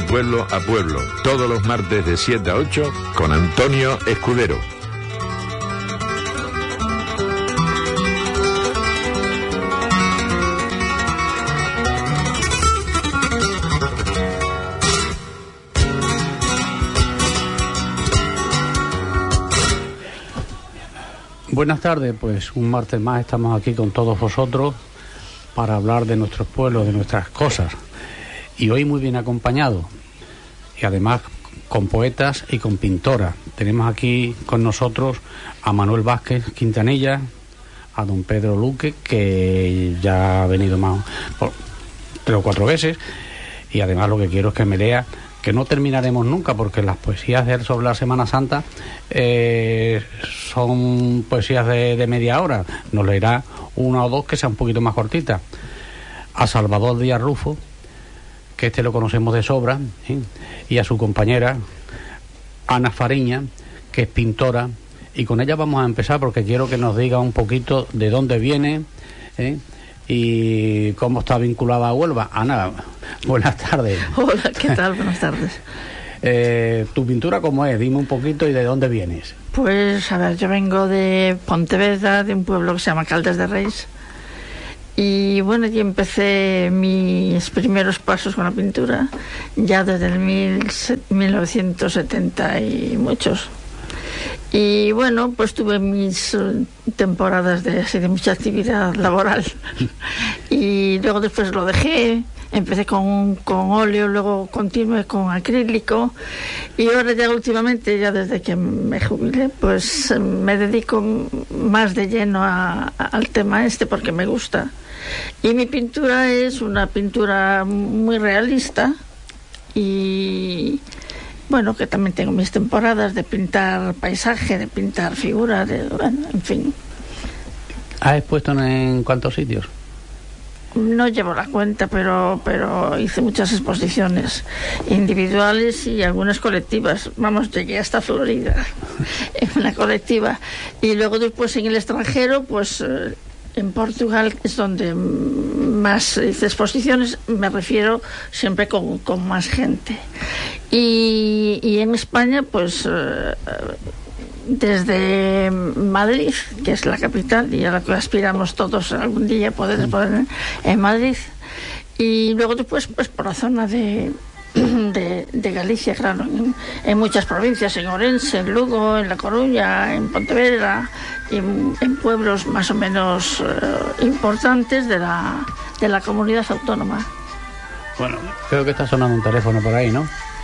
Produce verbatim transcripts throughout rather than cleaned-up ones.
pueblo a pueblo, todos los martes de siete a ocho con Antonio Escudero. Buenas tardes, pues un martes más estamos aquí con todos vosotros para hablar de nuestros pueblos, de nuestras cosas, y hoy muy bien acompañado, y además con poetas y con pintoras. Tenemos aquí con nosotros a Manuel Vázquez Quintanilla, a don Pedro Luque, que ya ha venido más por tres o cuatro veces, y además lo que quiero es que me lea, que no terminaremos nunca, porque las poesías de él sobre la Semana Santa eh, son poesías de, de media hora. Nos leerá una o dos que sean un poquito más cortitas. A Salvador Díaz Rufo, que este lo conocemos de sobra, ¿sí? Y a su compañera Ana Fariña, que es pintora, y con ella vamos a empezar porque quiero que nos diga un poquito de dónde viene, ¿eh? Y cómo está vinculada a Huelva. Ana, buenas tardes. Hola, ¿qué tal? Buenas tardes. Eh, ¿Tu pintura cómo es? Dime un poquito y de dónde vienes. Pues, a ver, yo vengo de Pontevedra, de un pueblo que se llama Caldes de Reis. Y bueno, y empecé mis primeros pasos con la pintura ya desde el mil novecientos setenta y muchos. Y bueno, pues tuve mis uh, temporadas de, así, de mucha actividad laboral. Y luego después lo dejé. Empecé con, con óleo, luego continué con acrílico, y ahora ya últimamente, ya desde que me jubilé, pues me dedico más de lleno a, a, al tema este porque me gusta. Y mi pintura es una pintura muy realista, y bueno, que también tengo mis temporadas de pintar paisaje, de pintar figuras, de, bueno, en fin. ¿Has expuesto en cuántos sitios? No llevo la cuenta, pero pero hice muchas exposiciones individuales y algunas colectivas. Vamos, llegué hasta Florida en una colectiva. Y luego después en el extranjero, pues eh, en Portugal es donde más hice exposiciones, me refiero siempre con, con más gente. Y, y en España, pues eh, desde Madrid, que es la capital y a la que aspiramos todos algún día poder poner en Madrid, y luego después pues por la zona de de, de Galicia, claro, en, en muchas provincias, en Orense, en Lugo, en La Coruña, en Pontevedra, y en, en pueblos más o menos uh, importantes de la de la comunidad autónoma. Bueno, creo que está sonando un teléfono por ahí, ¿no?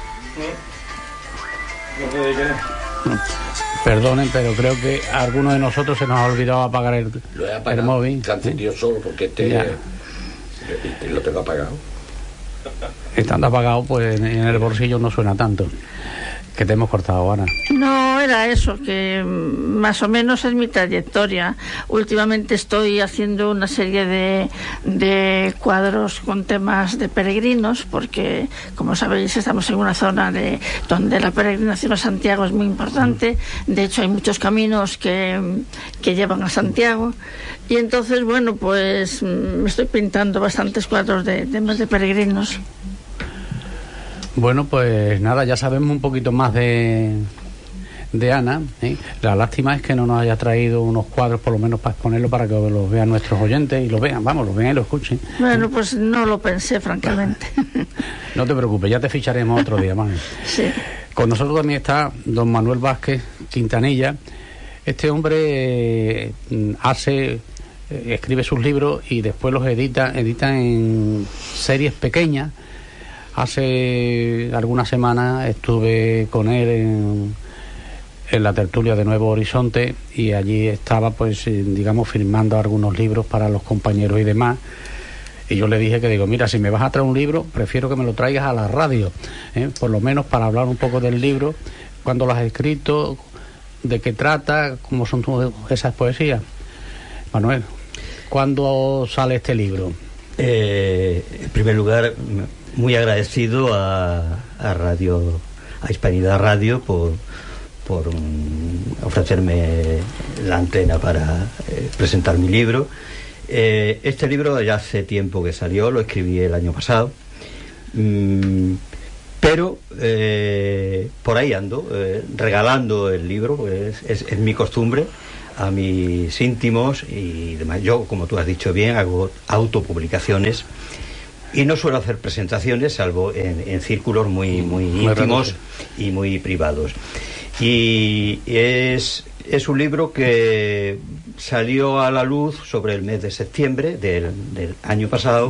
No sé de qué. No. Perdonen, pero creo que a alguno de nosotros se nos ha olvidado apagar el, lo he apagado, el móvil. Se ha encendido ¿Sí? solo porque este, este lo tengo apagado. Estando apagado, pues en el bolsillo no suena tanto. Que te hemos cortado, Ana. No, era eso, que más o menos es mi trayectoria. Últimamente estoy haciendo una serie de, de cuadros con temas de peregrinos, porque, como sabéis, estamos en una zona de donde la peregrinación a Santiago es muy importante. De hecho, hay muchos caminos que, que llevan a Santiago. Y entonces, bueno, pues me estoy pintando bastantes cuadros de temas de peregrinos. Bueno, pues nada, ya sabemos un poquito más de, de Ana, ¿eh? La lástima es que no nos haya traído unos cuadros, por lo menos para exponerlo, para que los vean nuestros oyentes y los vean, vamos, los vean y lo escuchen. Bueno, pues no lo pensé, francamente. No te preocupes, ya te ficharemos otro día más. Sí. Con nosotros también está don Manuel Vázquez Quintanilla. Este hombre eh, hace, eh, escribe sus libros y después los edita, edita en series pequeñas. Hace algunas semanas estuve con él en, en la tertulia de Nuevo Horizonte, y allí estaba, pues, digamos, firmando algunos libros para los compañeros y demás. Y yo le dije que, digo, mira, si me vas a traer un libro, prefiero que me lo traigas a la radio, ¿eh? Por lo menos para hablar un poco del libro, cuándo lo has escrito, de qué trata, cómo son esas poesías. Manuel, ¿cuándo sale este libro? Eh, en primer lugar, muy agradecido a, a Radio, a Hispanidad Radio por, por um, ofrecerme la antena para eh, presentar mi libro. Eh, este libro ya hace tiempo que salió, lo escribí el año pasado, mm, pero eh, por ahí ando, eh, regalando el libro, pues es, es, es mi costumbre, a mis íntimos y demás. Yo, como tú has dicho bien, hago autopublicaciones y no suelo hacer presentaciones, salvo en, en círculos muy, muy íntimos y muy privados. Y es, es un libro que salió a la luz sobre el mes de septiembre del, del año pasado,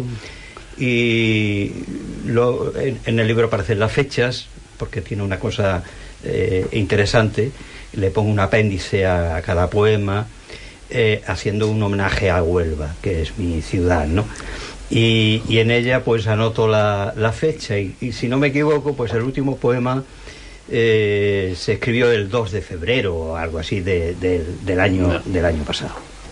y lo, en, en el libro aparecen las fechas, porque tiene una cosa eh, interesante. Le pongo un apéndice a, a cada poema, eh, haciendo un homenaje a Huelva, que es mi ciudad, ¿no? Y, y en ella pues anoto la, la fecha, y, y si no me equivoco, pues el último poema eh, se escribió el dos de febrero o algo así de, de, del, año, del año pasado.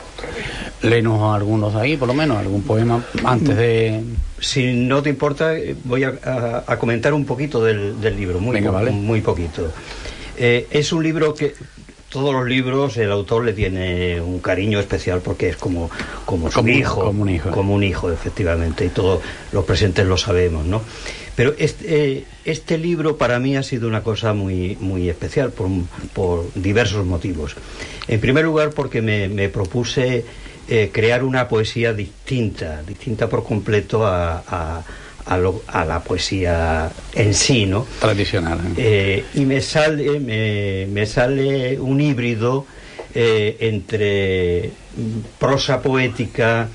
Léenos algunos de ahí, por lo menos, algún poema antes de... Si no te importa, voy a, a, a comentar un poquito del, del libro, muy, Venga, po vale. muy poquito. Eh, es un libro que todos los libros el autor le tiene un cariño especial, porque es como, como su como, hijo, como un hijo, como un hijo, efectivamente, y todos los presentes lo sabemos, ¿no? Pero este, eh, este libro para mí ha sido una cosa muy, muy especial por, por diversos motivos. En primer lugar, porque me, me propuse eh, crear una poesía distinta, distinta por completo a, a A, lo, a la poesía en sí, ¿no? Tradicional. ¿eh? Eh, y me sale, me, me sale un híbrido eh, entre prosa poética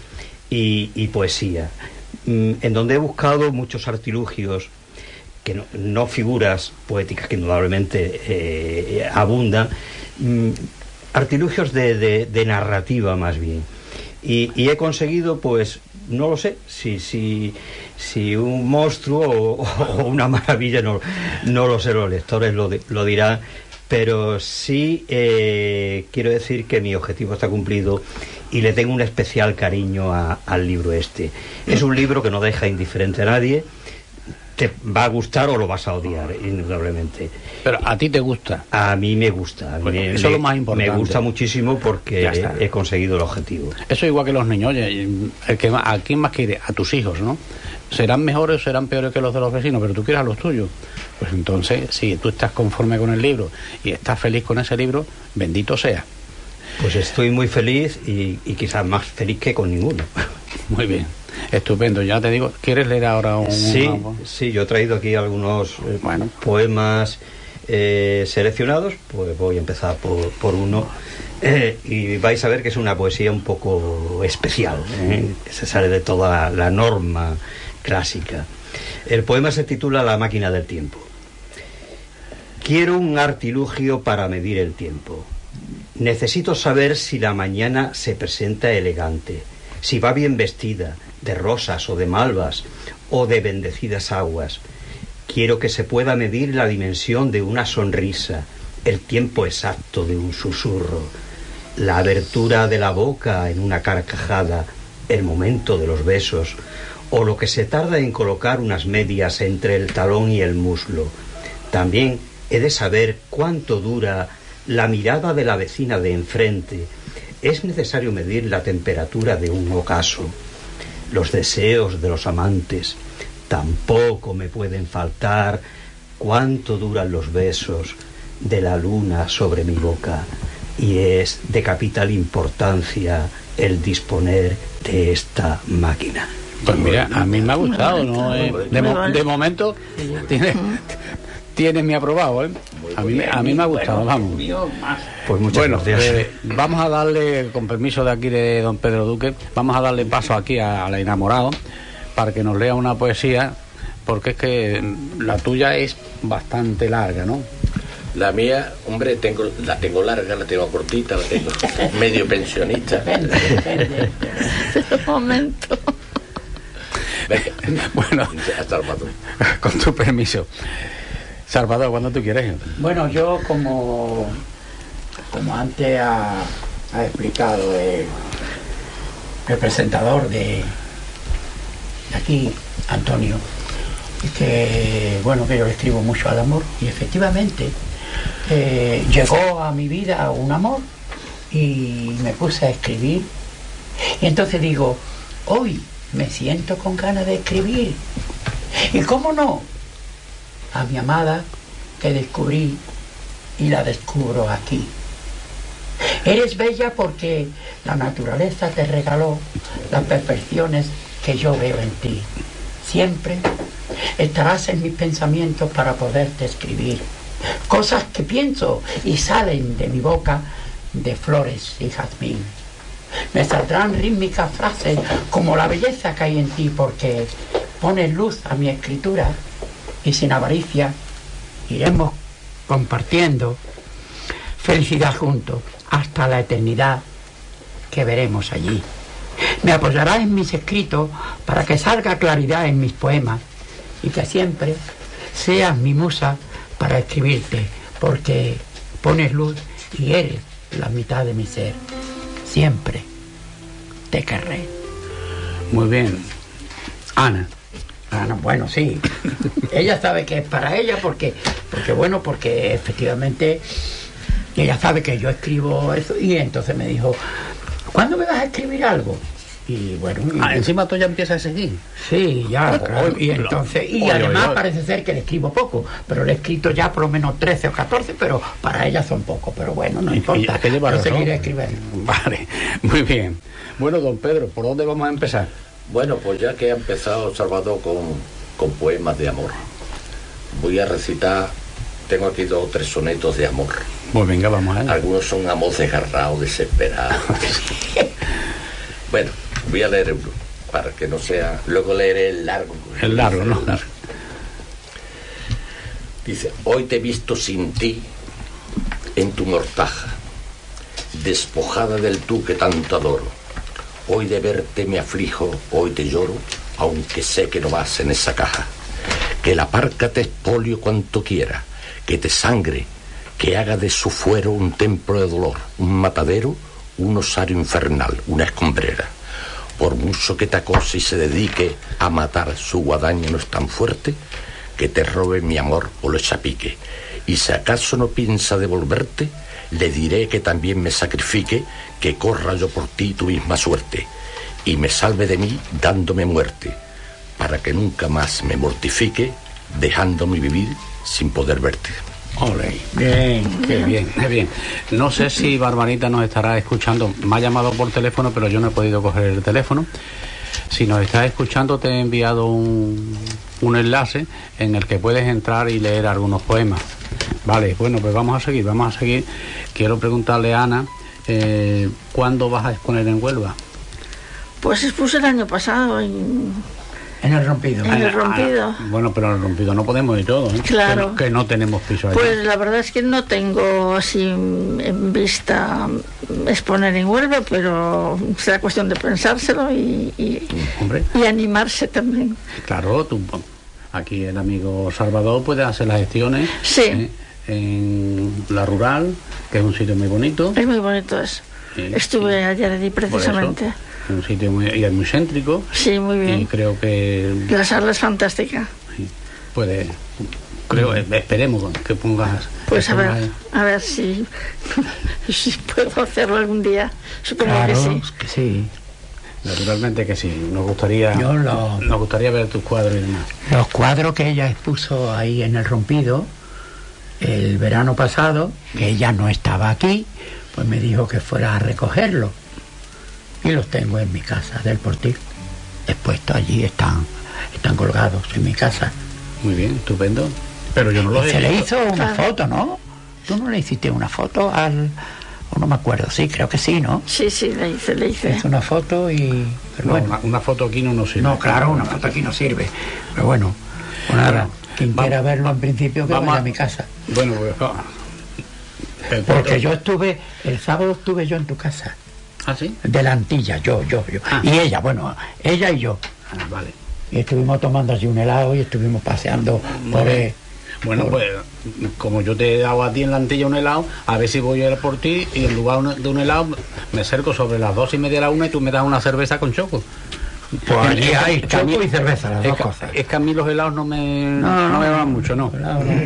y, y poesía, mm, en donde he buscado muchos artilugios, que no, no figuras poéticas que indudablemente eh, abundan, mm, artilugios de, de, de narrativa más bien. Y, y he conseguido, pues, no lo sé, si, si, si un monstruo o, o una maravilla, no, no lo sé, los lectores lo, lo dirán, pero sí eh, quiero decir que mi objetivo está cumplido y le tengo un especial cariño a, al libro este. Es un libro que no deja indiferente a nadie. Te va a gustar o lo vas a odiar, indudablemente. Pero a ti te gusta. A mí me gusta. A mí Bueno, me, eso es lo más importante. Me gusta muchísimo porque he conseguido el objetivo. Eso igual que los niños. Oye, el que, ¿a quién más quiere? A tus hijos, ¿no? Serán mejores o serán peores que los de los vecinos, pero tú quieres a los tuyos. Pues entonces, si tú estás conforme con el libro y estás feliz con ese libro, bendito sea. Pues estoy muy feliz y, y quizás más feliz que con ninguno. Muy bien. Estupendo, ya te digo, ¿quieres leer ahora un...? Sí, una... sí, yo he traído aquí algunos eh, bueno. poemas eh, seleccionados, pues voy a empezar por, por uno, eh, y vais a ver que es una poesía un poco especial, ¿eh? Que se sale de toda la, la norma clásica. El poema se titula La máquina del tiempo. Quiero un artilugio para medir el tiempo. Necesito saber si la mañana se presenta elegante, si va bien vestida, de rosas o de malvas, o de bendecidas aguas. Quiero que se pueda medir la dimensión de una sonrisa, el tiempo exacto de un susurro, la abertura de la boca en una carcajada, el momento de los besos, o lo que se tarda en colocar unas medias entre el talón y el muslo. También he de saber cuánto dura la mirada de la vecina de enfrente. Es necesario medir la temperatura de un ocaso. Los deseos de los amantes tampoco me pueden faltar. Cuánto duran los besos de la luna sobre mi boca. Y es de capital importancia el disponer de esta máquina. Pues mira, a mí me ha gustado, ¿no? Eh, de, mo de momento tiene, tiene mi aprobado, ¿eh? A mí, a mí me ha gustado, vamos. Pues muchas bueno, gracias. Eh, vamos a darle, con permiso de aquí de don Pedro Duque, vamos a darle paso aquí a, a la enamorada para que nos lea una poesía, porque es que la tuya es bastante larga, ¿no? La mía, hombre, tengo, la tengo larga, la tengo cortita, la tengo medio pensionista. Un momento. Venga. Bueno, Salvador. Con tu permiso. Salvador, cuando tú quieres. Bueno, yo como, como antes ha, ha explicado el, el presentador de, de aquí, Antonio, es que, bueno, que yo le escribo mucho al amor, y efectivamente eh, llegó a mi vida un amor y me puse a escribir, y entonces digo, hoy me siento con ganas de escribir, y cómo no, a mi amada que descubrí y la descubro aquí. Eres bella porque la naturaleza te regaló las perfecciones que yo veo en ti. Siempre estarás en mis pensamientos para poderte escribir cosas que pienso y salen de mi boca de flores y jazmín. Me saldrán rítmicas frases como la belleza que hay en ti, porque pones luz a mi escritura y sin avaricia iremos compartiendo felicidad juntos hasta la eternidad que veremos allí. Me apoyarás en mis escritos para que salga claridad en mis poemas y que siempre seas mi musa para escribirte, porque pones luz y eres la mitad de mi ser. Siempre te querré. Muy bien. Ana. Ana, bueno, sí. Ella sabe que es para ella porque, porque bueno, porque efectivamente ella sabe que yo escribo eso y entonces me dijo, ¿cuándo me vas a escribir algo? Y bueno, y, ah, encima tú ya empiezas a seguir. Sí, ya, claro. Y entonces, y oye, además oye, parece ser que le escribo poco, pero le he escrito ya por lo menos trece o catorce, pero para ella son pocos, pero bueno, no importa, yo seguiré escribiendo. Vale, muy bien. Bueno, don Pedro, ¿por dónde vamos a empezar? Bueno, pues ya que ha empezado Salvador con, con poemas de amor, voy a recitar, tengo aquí dos o tres sonetos de amor. Pues venga, vamos a ver. Algunos son amor desgarrado, desesperado. Bueno, voy a leer uno, para que no sea... Luego leeré el largo. El largo, ¿no? El largo. Dice, hoy te he visto sin ti en tu mortaja, despojada del tú que tanto adoro. Hoy de verte me aflijo, hoy te lloro, aunque sé que no vas en esa caja. Que la parca te expolio cuanto quiera, que te sangre, que haga de su fuero un templo de dolor, un matadero, un osario infernal, una escombrera. Por mucho que te acose y se dedique a matar, su guadaña no es tan fuerte que te robe mi amor o lo echapique. Y si acaso no piensa devolverte, le diré que también me sacrifique, que corra yo por ti tu misma suerte, y me salve de mí dándome muerte, para que nunca más me mortifique, dejándome vivir sin poder verte. Ole, bien, qué bien, qué bien. No sé si Barbarita nos estará escuchando. Me ha llamado por teléfono, pero yo no he podido coger el teléfono. Si nos estás escuchando, te he enviado un, un enlace en el que puedes entrar y leer algunos poemas. Vale, bueno, pues vamos a seguir, vamos a seguir. Quiero preguntarle a Ana, eh, ¿cuándo vas a exponer en Huelva? Pues expuse el año pasado en... En el Rompido. En el Rompido. Ah, bueno, pero en el Rompido no podemos ir todos, ¿eh? Claro. Que, que no tenemos piso allí. Pues la verdad es que no tengo así en vista exponer en Huelva, pero será cuestión de pensárselo y, y, Hombre. y animarse también. Claro, tú, aquí el amigo Salvador puede hacer las gestiones. Sí. ¿eh? En la Rural, que es un sitio muy bonito. Es muy bonito eso. Sí, Estuve sí. ayer allí precisamente. Un sitio muy, y es muy céntrico. Sí, muy bien. Y creo que La sala es fantástica. sí, puede, creo, esperemos que pongas. Pues que a ver, pongas- a ver si, si puedo hacerlo algún día. Supongo Claro, que sí. que sí. Naturalmente que sí. Nos gustaría, Yo lo- nos gustaría ver tus cuadros y demás. Los cuadros que ella expuso ahí en el Rompido el verano pasado, que ella no estaba aquí, pues me dijo que fuera a recogerlos. Y los tengo en mi casa del Portil. Expuestos allí, están, están colgados en mi casa. Muy bien, estupendo. Pero yo no lo Y he se le visto. hizo una Claro. foto, ¿no? ¿Tú no le hiciste una foto al...? O no me acuerdo, sí, creo que sí, ¿no? Sí, sí, le hice, le hice. Hizo una foto y... Pero No, bueno, una, una foto aquí no nos sirve. no, claro, una foto aquí no sirve. Pero bueno, pues nada, Bueno, quien vamos- quiera verlo en principio que vamos vaya a- a mi casa. Bueno, pues, ah, el Porque foto- yo estuve, el sábado estuve yo en tu casa, ¿Ah, sí? de la Antilla, yo, yo, yo. Ah. Y ella, bueno, ella y yo. Ah, vale. Y estuvimos tomando allí un helado y estuvimos paseando por el... Bueno, pues como yo te he dado a ti en la Antilla un helado, a ver si voy a ir por ti y en lugar de un helado me acerco sobre las dos y media a la una y tú me das una cerveza con choco. Pues allí Es que- hay es que a mí- choco y cerveza, las es dos que- cosas. Es que a mí los helados no me, No, no, no. me van mucho, ¿no? Claro, no.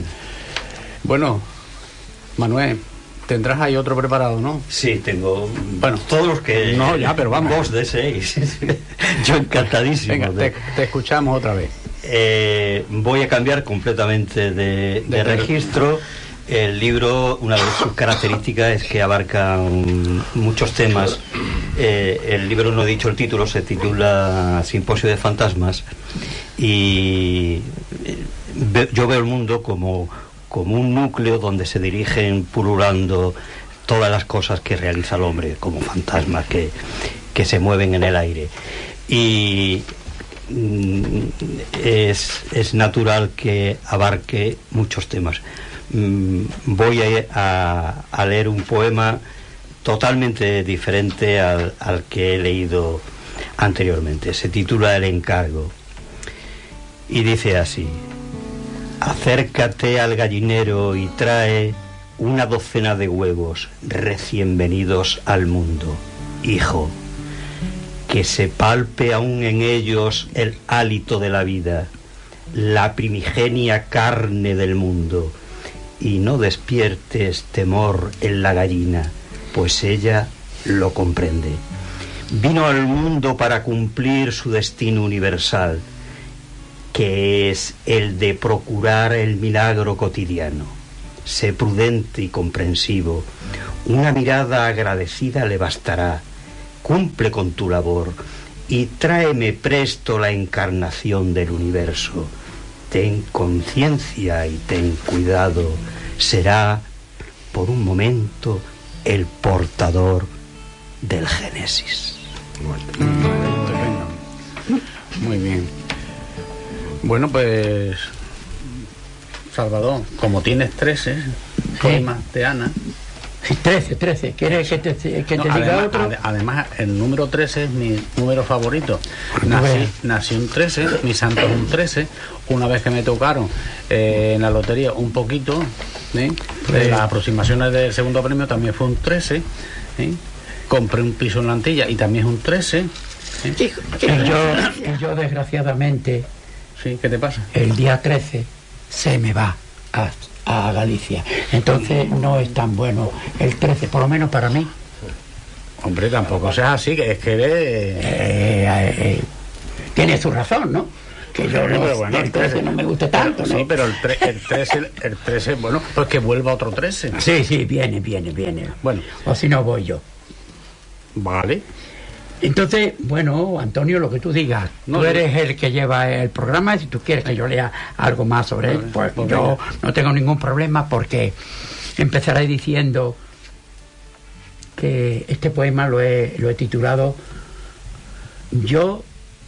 Bueno, Manuel, tendrás ahí otro preparado, ¿no? Sí, tengo Bueno, todos los que... no, ya, pero vamos. Dos de seis. Yo encantadísimo. Venga, de- te, te escuchamos otra vez. eh, voy a cambiar completamente de, de registro. El libro, una de sus características es que abarca um, muchos temas. Eh, el libro, no he dicho el título, se titula Simposio de Fantasmas, y ve, yo veo el mundo como, como un núcleo donde se dirigen pululando todas las cosas que realiza el hombre, como fantasmas que, que se mueven en el aire. Y mm, es, es natural que abarque muchos temas. Voy a, a, a leer un poema totalmente diferente al, al que he leído anteriormente. Se titula El encargo y dice así: acércate al gallinero y trae una docena de huevos recién venidos al mundo, hijo, que se palpe aún en ellos el hálito de la vida, la primigenia carne del mundo. Y no despiertes temor en la gallina, pues ella lo comprende. Vino al mundo para cumplir su destino universal, que es el de procurar el milagro cotidiano. Sé prudente y comprensivo. Una mirada agradecida le bastará. Cumple con tu labor y tráeme presto la encarnación del universo. Ten conciencia y ten cuidado. Será, por un momento, el portador del Génesis. Muy bien. Bueno, pues, Salvador, como tienes trece poemas de Ana... Sí, trece, trece. ¿Quieres que te, que te no, diga además, otro? Ade, además, el número trece es mi número favorito. Nací, nací un trece, mi santo es un trece. Una vez que me tocaron eh, en la lotería un poquito, ¿eh? Pues, las aproximaciones del segundo premio también fue un trece. ¿eh? Compré un piso en la Antilla y también es un trece. ¿eh? Y yo, y yo, desgraciadamente, ¿Sí? ¿Qué te pasa? el día trece se me va a, a Galicia. Entonces no es tan bueno el trece, por lo menos para mí. Hombre, tampoco seas así, que es que eres... Eh, eh, eh, tiene su razón, ¿no? Que yo no, pero bueno, el trece no me guste tanto, ¿no? Sí, pero el, tre el trece, el trece, bueno, pues que vuelva otro trece. Sí, sí, viene, viene, viene. Bueno. O si no, voy yo. Vale. Entonces, bueno, Antonio, lo que tú digas. No, tú yo... eres el que lleva el programa. Si tú quieres que yo lea algo más sobre él, pues, pues yo venga. No tengo ningún problema, porque empezaré diciendo que este poema lo he, lo he titulado Yo,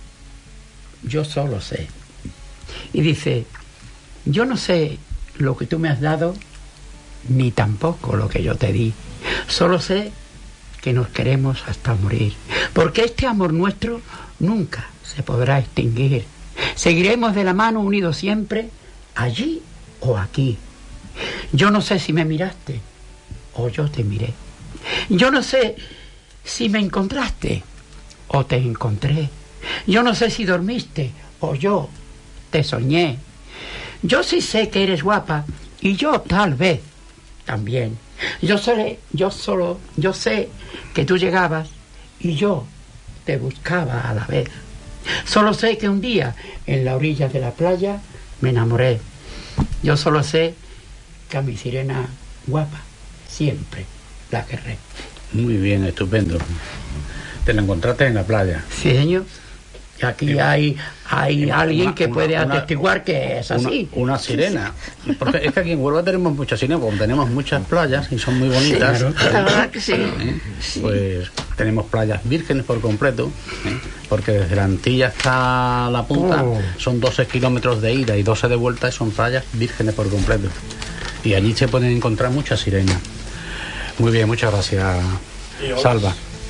yo solo sé. Y dice: yo no sé lo que tú me has dado, ni tampoco lo que yo te di. Solo sé que nos queremos hasta morir, porque este amor nuestro nunca se podrá extinguir. Seguiremos de la mano unidos siempre, allí o aquí. Yo no sé si me miraste o yo te miré. Yo no sé si me encontraste o te encontré. Yo no sé si dormiste o yo te soñé. Yo sí sé que eres guapa y yo tal vez también. Yo solo, yo solo, yo sé que tú llegabas y yo te buscaba a la vez. Solo sé que un día en la orilla de la playa me enamoré. Yo solo sé que a mi sirena guapa siempre la querré. Muy bien, estupendo. Te la encontraste en la playa. Sí, señor. Y aquí y hay, hay una, alguien que una, puede una, atestiguar que es así. Una, una sirena. Porque es que aquí en Huelva tenemos muchas sirenas, porque tenemos muchas playas y son muy bonitas. Sí, claro. La verdad que sí. ¿Eh? Sí. Pues tenemos playas vírgenes por completo, ¿eh? Porque desde la Antilla hasta la punta oh. son doce kilómetros de ida y doce de vuelta, y son playas vírgenes por completo. Y allí se pueden encontrar muchas sirenas. Muy bien, muchas gracias, Salva.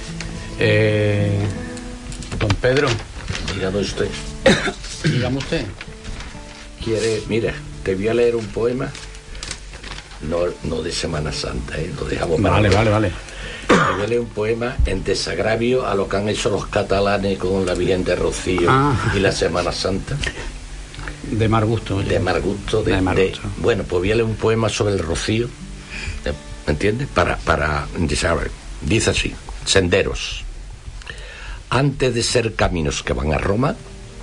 Eh, don Pedro. Dígame usted. Dígame usted. Quiere, mira, te voy a leer un poema, no, no de Semana Santa, ¿eh? Lo dejamos para Vale, vale, vale. Te voy a leer un poema en desagravio a lo que han hecho los catalanes con la Virgen de Rocío ah. y la Semana Santa. De mal gusto. De mal gusto. De, de mal de, gusto. Bueno, pues voy a leer un poema sobre el Rocío, ¿me entiendes? Para, para desagravio. Dice así: senderos. Antes de ser caminos que van a Roma,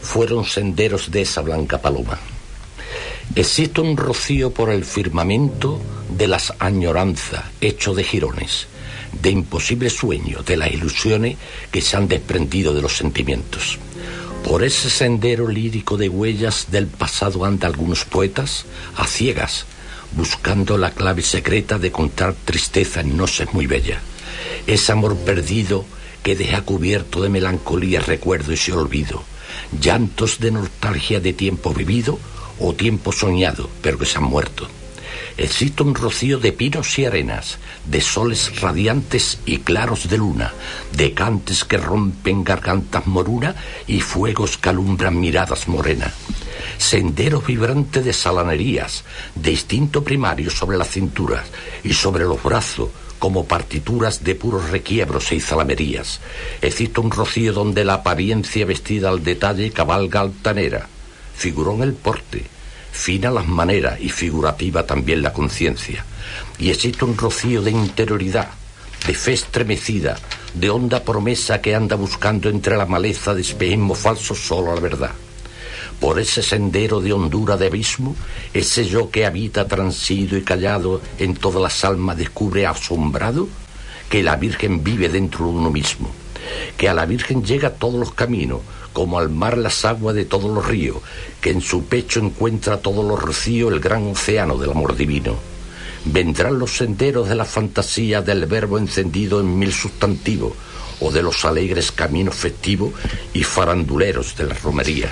fueron senderos de esa blanca paloma. Existe un rocío por el firmamento de las añoranzas, hecho de jirones, de imposible sueño, de las ilusiones que se han desprendido de los sentimientos. Por ese sendero lírico de huellas del pasado andan algunos poetas a ciegas, buscando la clave secreta de contar tristeza en noches muy bellas. Ese amor perdido que deja cubierto de melancolía, recuerdo y olvido, llantos de nostalgia de tiempo vivido o tiempo soñado, pero que se han muerto. Existe un rocío de pinos y arenas, de soles radiantes y claros de luna, de cantes que rompen gargantas moruna y fuegos que alumbran miradas morenas. Senderos vibrantes de salanerías, de instinto primario sobre las cinturas y sobre los brazos, como partituras de puros requiebros e zalamerías. Existe un rocío donde la apariencia vestida al detalle cabalga altanera, figurón el porte, fina las maneras y figurativa también la conciencia. Y existe un rocío de interioridad, de fe estremecida, de honda promesa que anda buscando entre la maleza de espejismo falso solo la verdad. Por ese sendero de hondura de abismo, ese yo que habita transido y callado en todas las almas descubre asombrado que la Virgen vive dentro de uno mismo, que a la Virgen llega a todos los caminos, como al mar las aguas de todos los ríos, que en su pecho encuentra todos los rocíos el gran océano del amor divino. Vendrán los senderos de la fantasía del verbo encendido en mil sustantivos, o de los alegres caminos festivos y faranduleros de la romería.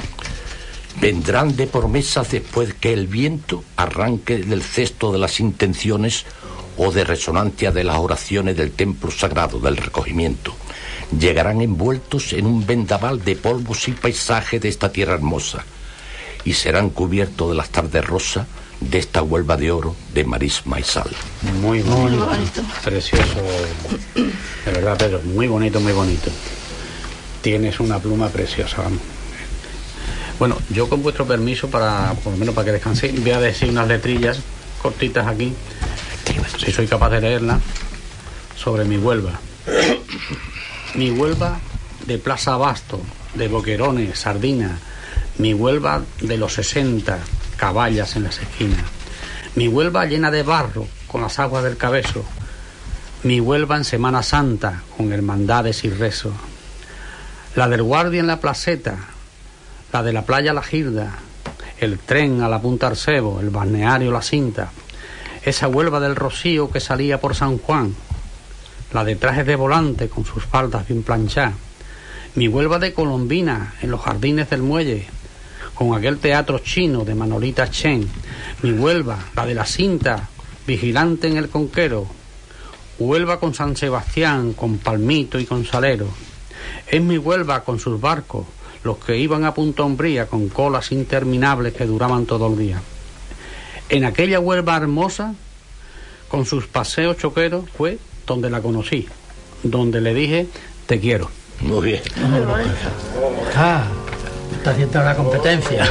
Vendrán de promesas después que el viento arranque del cesto de las intenciones o de resonancia de las oraciones del templo sagrado del recogimiento. Llegarán envueltos en un vendaval de polvos y paisaje de esta tierra hermosa y serán cubiertos de las tardes rosas de esta Huelva de oro de marisma y sal. Muy bonito, muy bonito. Precioso, de verdad, Pedro, muy bonito, muy bonito. Tienes una pluma preciosa, vamos. Bueno, yo con vuestro permiso, para por lo menos para que descanséis, voy a decir unas letrillas cortitas aquí, si soy capaz de leerlas, sobre mi Huelva. Mi Huelva de Plaza Abasto, de boquerones, sardinas. Mi Huelva de los sesenta, caballas en las esquinas. Mi Huelva llena de barro, con las aguas del Cabezo. Mi Huelva en Semana Santa, con hermandades y rezos. La del guardia en la placeta, la de la playa La Girda, el tren a la Punta Arcebo, el balneario La Cinta. Esa Huelva del Rocío que salía por San Juan, la de trajes de volante con sus faldas bien planchadas. Mi Huelva de Colombina en los jardines del muelle, con aquel teatro chino de Manolita Chen. Mi Huelva, la de La Cinta, vigilante en el Conquero. Huelva con San Sebastián, con Palmito y con Salero. Es mi Huelva con sus barcos, los que iban a Punta Umbría con colas interminables que duraban todo el día. En aquella Huelva hermosa, con sus paseos choqueros, fue donde la conocí, donde le dije, te quiero. Muy bien. Ah, está haciendo la competencia.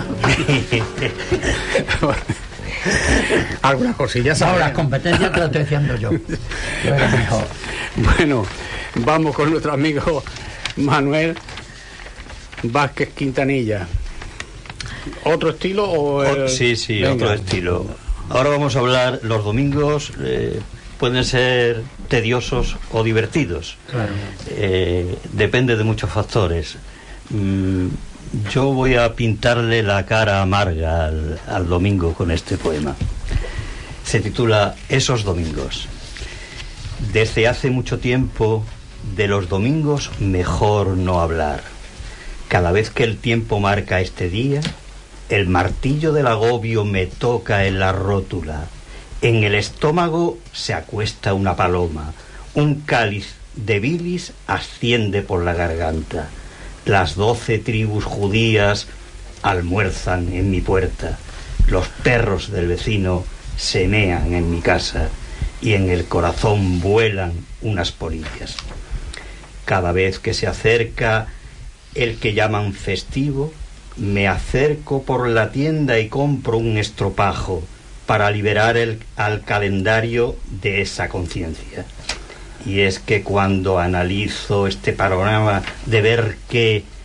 Algunas cosillas. No, las competencias te las estoy diciendo yo. Yo era mejor. Bueno, vamos con nuestro amigo Manuel Vázquez Quintanilla. ¿Otro estilo o el... oh, sí, sí, Venga. Otro estilo. Ahora vamos a hablar, los domingos eh, pueden ser tediosos o divertidos. Claro. Eh, depende de muchos factores. Mm, yo voy a pintarle la cara amarga al, al domingo con este poema. Se titula Esos domingos. Desde hace mucho tiempo, de los domingos mejor no hablar. Cada vez que el tiempo marca este día, el martillo del agobio me toca en la rótula. En el estómago se acuesta una paloma. Un cáliz de bilis asciende por la garganta. Las doce tribus judías almuerzan en mi puerta. Los perros del vecino se mean en mi casa. Y en el corazón vuelan unas polillas. Cada vez que se acerca el que llaman festivo, me acerco por la tienda y compro un estropajo para liberar el, al calendario de esa conciencia. Y es que cuando analizo este panorama de ver que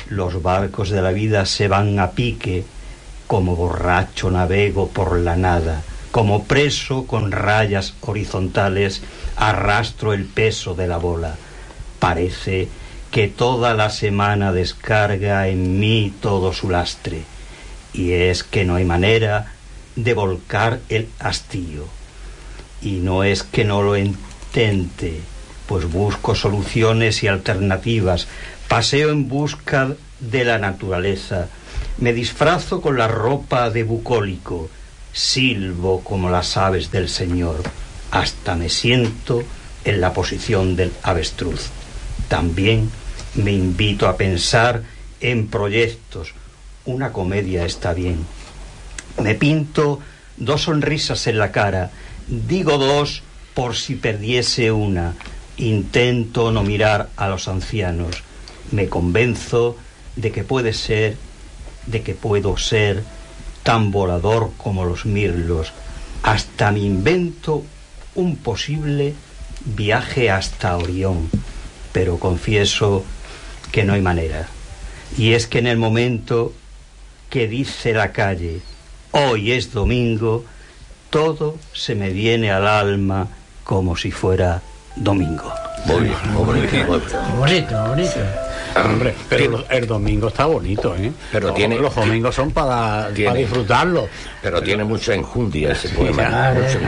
los barcos de la vida se van a pique, como borracho navego por la nada, como preso con rayas horizontales arrastro el peso de la bola. Parece que toda la semana descarga en mí todo su lastre, y es que no hay manera de volcar el hastío. Y no es que no lo intente, pues busco soluciones y alternativas, paseo en busca de la naturaleza, me disfrazo con la ropa de bucólico, silbo como las aves del Señor, hasta me siento en la posición del avestruz. También me invito a pensar en proyectos. Una comedia está bien. Me pinto dos sonrisas en la cara, digo dos por si perdiese una. Intento no mirar a los ancianos. Me convenzo de que puede ser, de que puedo ser tan volador como los mirlos. Hasta me invento un posible viaje hasta Orión, pero confieso que no hay manera. Y es que en el momento que dice la calle, hoy es domingo, todo se me viene al alma como si fuera domingo. Muy bien, muy bonito. Bonito, bonito. Hombre, pero el domingo está bonito, ¿eh? Pero los, tiene, los domingos son para, tiene, para disfrutarlo. Pero, pero tiene mucha enjundia ese poema. Claro. Mucho.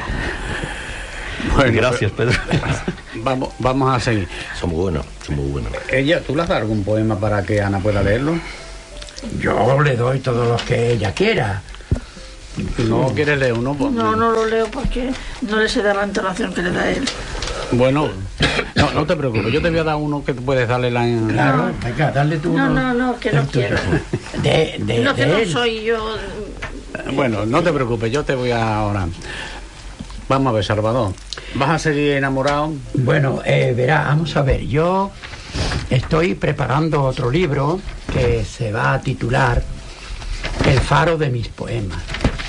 Bueno, gracias, Pedro. Vamos, vamos a seguir. Son muy buenos, son muy buenos. Ella, ¿tú le has dado algún poema para que Ana pueda leerlo? Yo le doy todos los que ella quiera. ¿No quieres leer uno? Pues, No, no lo leo porque no le sé dar la entonación que le da él. Bueno, no, no te preocupes, yo te voy a dar uno que tú puedes darle la... Claro, venga, dale tú No, uno. no, no, que no el tuyo. quiero. De, de, No, que de no él. soy yo. Bueno, no te preocupes, yo te voy a ahora... Vamos a ver, Salvador. ¿Vas a seguir enamorado? Bueno, eh, verá, vamos a ver, yo estoy preparando otro libro que se va a titular El faro de mis poemas.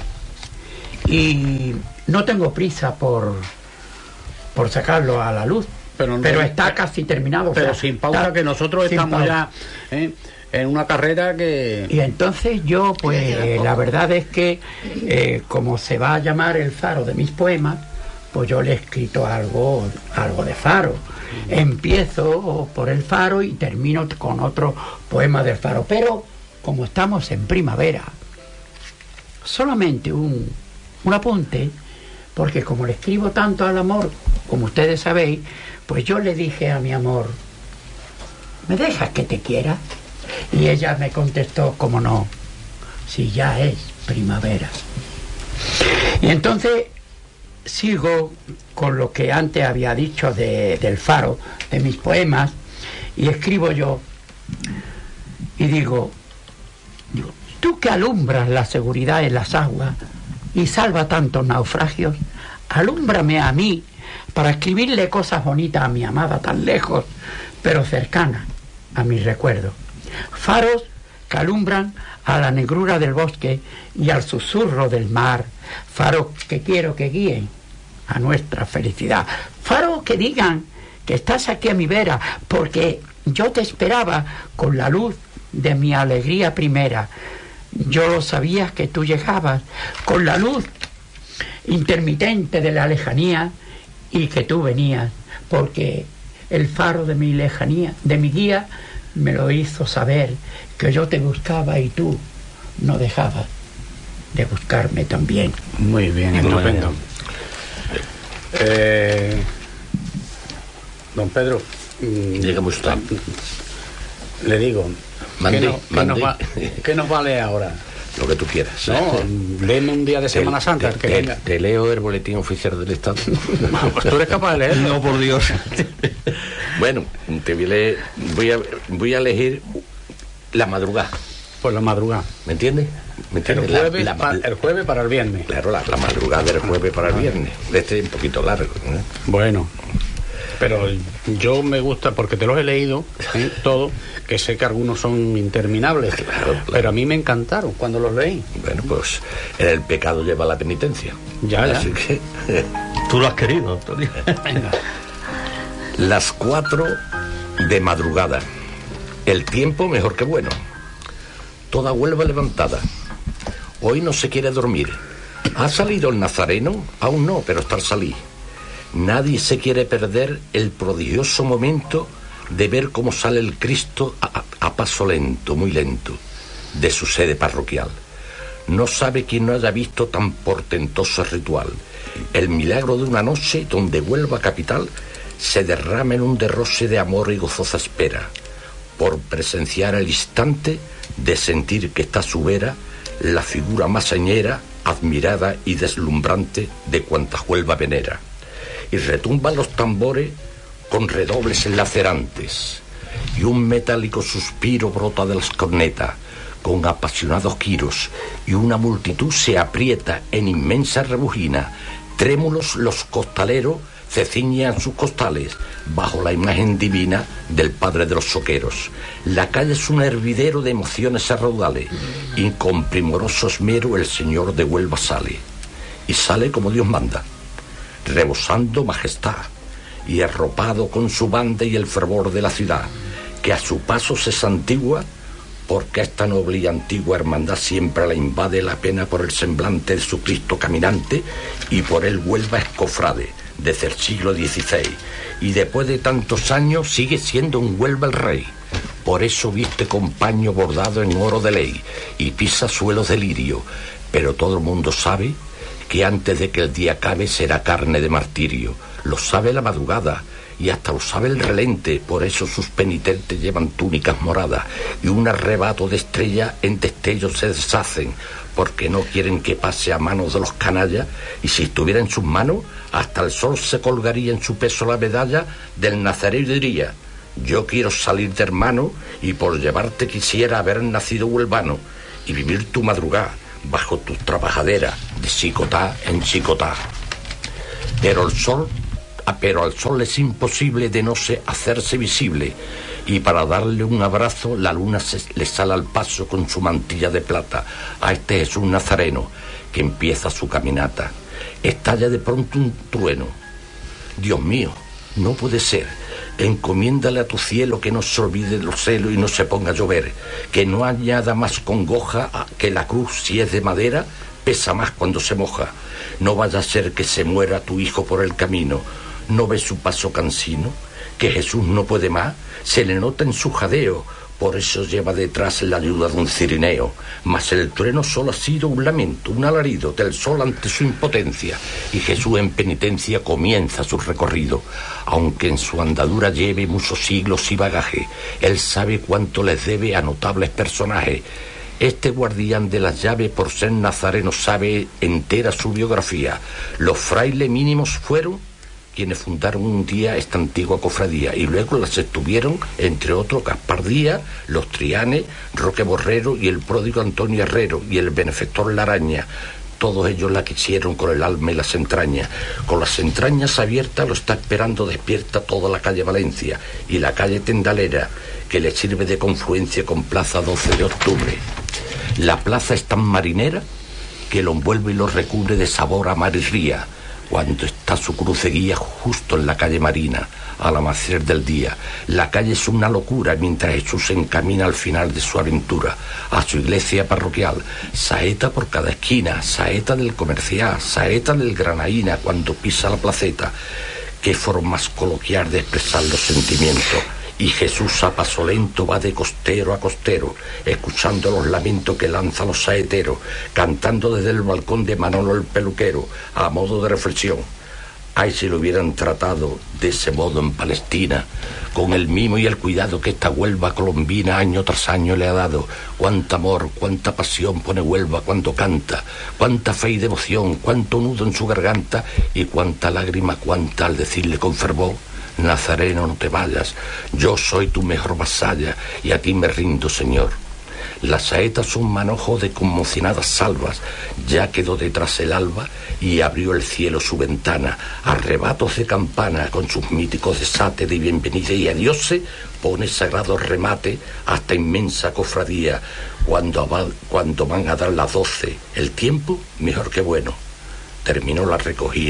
Y no tengo prisa por, por sacarlo a la luz, Pero, no, pero está casi terminado. Pero o sea, sin pausa, está- que nosotros sin estamos pausa. ya ¿eh? en una carrera que... Y entonces yo, pues, eh, la verdad es que, eh, como se va a llamar el faro de mis poemas, pues yo le he escrito algo, algo de faro. Empiezo por el faro y termino con otro poema del faro. Pero, como estamos en primavera, solamente un, un apunte, porque como le escribo tanto al amor, como ustedes sabéis, pues yo le dije a mi amor, ¿me dejas que te quiera? Y ella me contestó, como no, si ya es primavera. Y entonces sigo con lo que antes había dicho de, del faro, de mis poemas, y escribo yo, y digo, digo, tú que alumbras la seguridad en las aguas y salva tantos naufragios, alúmbrame a mí para escribirle cosas bonitas a mi amada tan lejos, pero cercana a mis recuerdos. Faros que alumbran a la negrura del bosque y al susurro del mar, faros que quiero que guíen a nuestra felicidad, faros que digan que estás aquí a mi vera, porque yo te esperaba con la luz de mi alegría primera. Yo lo sabía que tú llegabas con la luz intermitente de la lejanía y que tú venías, porque el faro de mi lejanía, de mi guía, me lo hizo saber, que yo te buscaba y tú no dejabas de buscarme también. Muy bien, estupendo. Eh, don Pedro, mm, Llega muy usted. le digo, Mande, ¿qué, no- qué mande. nos va, ¿qué nos va a leer ahora? Lo que tú quieras. No, léeme un día de Te- Semana Santa, te, el que te- venga. te leo el boletín oficial del Estado. Pues tú eres capaz de leerlo. No, por Dios. Bueno, te voy a, leer- voy a voy a elegir la madrugada. Por la madrugada. ¿Me entiendes? ¿Me El entiendes? La- jueves, la- pa- el jueves para el viernes. Claro, la, la madrugada del jueves para el viernes. Este es un poquito largo, ¿no? Bueno, pero yo me gusta, porque te los he leído, ¿eh? todo, que sé que algunos son interminables, Claro, claro. pero a mí me encantaron cuando los leí. Bueno, pues en el pecado lleva la penitencia. Ya, ya. Así que Tú lo has querido, Antonio. Venga. las cuatro de madrugada. El tiempo mejor que bueno. Toda Huelva levantada. Hoy no se quiere dormir. ¿Ha salido el nazareno? Aún no, pero está al salir. Nadie se quiere perder el prodigioso momento de ver cómo sale el Cristo a, a paso lento, muy lento, de su sede parroquial. No sabe quien no haya visto tan portentoso ritual. El milagro de una noche donde Huelva capital se derrama en un derroche de amor y gozosa espera, por presenciar el instante de sentir que está a su vera la figura más señera, admirada y deslumbrante de cuanta Huelva venera. Y retumban los tambores con redobles lacerantes, y un metálico suspiro brota de las cornetas, con apasionados giros, y una multitud se aprieta en inmensa rebujina. Trémulos los costaleros se ciñen sus costales, bajo la imagen divina del Padre de los Soqueros. La calle es un hervidero de emociones a raudales, y con primoroso esmero el Señor de Huelva sale, y sale como Dios manda, rebosando majestad, y arropado con su banda y el fervor de la ciudad, que a su paso se santigua, porque esta noble y antigua hermandad siempre la invade la pena por el semblante de su Cristo caminante, y por él Huelva es cofrade desde el siglo dieciséis, y después de tantos años sigue siendo un Huelva el rey. Por eso viste con paño bordado en oro de ley, y pisa suelos de lirio, pero todo el mundo sabe que antes de que el día acabe será carne de martirio. Lo sabe la madrugada, y hasta lo sabe el relente, por eso sus penitentes llevan túnicas moradas, y un arrebato de estrella en destellos se deshacen, porque no quieren que pase a manos de los canallas, y si estuviera en sus manos, hasta el sol se colgaría en su peso la medalla del nazareno y diría: yo quiero salir de hermano, y por llevarte quisiera haber nacido huelvano, y vivir tu madrugada bajo tu trabajadera de chicotá en chicotá. Pero el sol Pero al sol es imposible de no se hacerse visible, y para darle un abrazo la luna se le sale al paso con su mantilla de plata a este Jesús Nazareno que empieza su caminata. Estalla de pronto un trueno. Dios mío, no puede ser. Encomiéndale a tu cielo que no se olvide de los celos y no se ponga a llover, que no añada más congoja que la cruz, si es de madera, pesa más cuando se moja. No vaya a ser que se muera tu hijo por el camino. ¿No ves su paso cansino? Que Jesús no puede más, se le nota en su jadeo, por eso lleva detrás la ayuda de un cirineo. Mas el trueno solo ha sido un lamento, un alarido del sol ante su impotencia, y Jesús en penitencia comienza su recorrido. Aunque en su andadura lleve muchos siglos y bagaje, él sabe cuánto les debe a notables personajes. Este guardián de las llaves, por ser nazareno, sabe entera su biografía. Los frailes mínimos fueron quienes fundaron un día esta antigua cofradía, y luego las estuvieron, entre otros, Gaspar Díaz, los Trianes, Roque Borrero y el pródigo Antonio Herrero y el benefactor Laraña. Todos ellos la quisieron con el alma y las entrañas. Con las entrañas abiertas lo está esperando despierta toda la calle Valencia y la calle Tendalera, que le sirve de confluencia con Plaza doce de octubre. La plaza es tan marinera que lo envuelve y lo recubre de sabor a mar y ría, cuando está su cruceguía justo en la calle Marina, al amanecer del día. La calle es una locura mientras Jesús se encamina al final de su aventura, a su iglesia parroquial. Saeta por cada esquina, saeta del comercial, saeta del granaína cuando pisa la placeta. Qué formas coloquial de expresar los sentimientos. Y Jesús a paso lento va de costero a costero, escuchando los lamentos que lanzan los saeteros, cantando desde el balcón de Manolo el peluquero, a modo de reflexión. Ay, si lo hubieran tratado de ese modo en Palestina, con el mimo y el cuidado que esta Huelva colombina año tras año le ha dado. Cuánta amor, cuánta pasión pone Huelva cuando canta, cuánta fe y devoción, cuánto nudo en su garganta, y cuánta lágrima, cuánta al decirle con fervor: Nazareno, no te vayas, yo soy tu mejor vasalla, y a ti me rindo, Señor. Las saetas son manojos de conmocionadas salvas, ya quedó detrás el alba y abrió el cielo su ventana. Arrebatos de campana con sus míticos desates de bienvenida y adiós se pone sagrado remate hasta inmensa cofradía. Cuando, va, cuando van a dar las doce, el tiempo mejor que bueno. Terminó la recogida